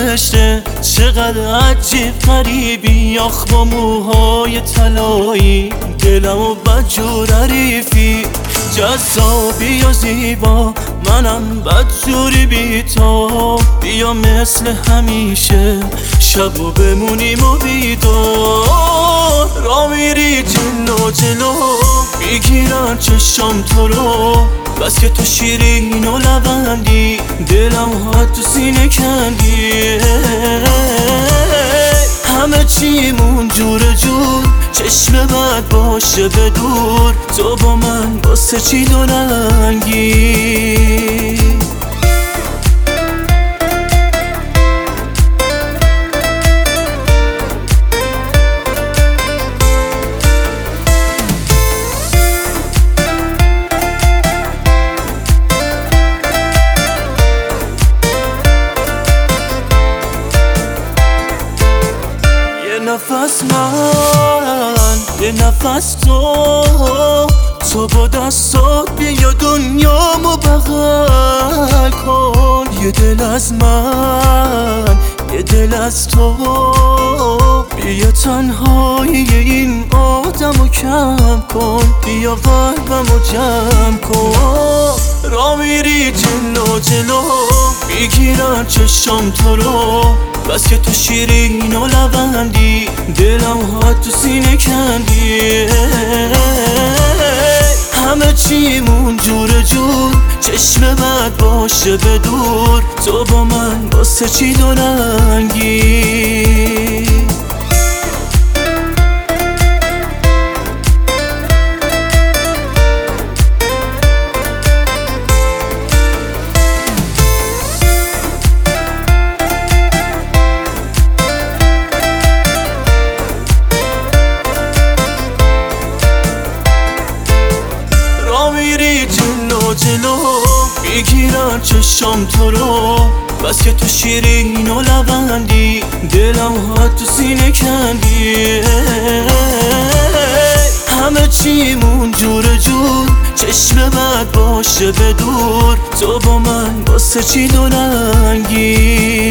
فرشته چقدر عجیب غریبی، آخ با موهای طلایی دلمو بدجور حریفی، جذابی و زیبا منم بدجوری بی تو، بیا مثل همیشه شبو بمونیم و بیدار، را میری جلو جلو میگیرن چشم تو رو، بس که تو شیرین و لبندی دلم ها تو سینه کندی، همه چیمون جور جور چشم بد باشه به دور، تو با من واسه چی دو رنگی. نفس من یه نفس تو با دستات بیا دنیامو بغل کن، یه دل از من یه دل از تو، بیا تنهایی این آدمو کم کن، بیا قلبمو جمع کن، را میری جلو جلو میگیرن چشم تو رو، بس که تو شیرین و لبندی دلم ها تو سینه کندی، همه چیمون جور جور چشم بد باشه به دور، تو با من واسه چی دو رنگی. جلو میگیرن چشم تو رو، بس که تو شیرین و لبندی دلم ها تو سینه کندی، همه چیمون جور جور چشم بد باشه به دور، تو با من واسه چی دو رنگی.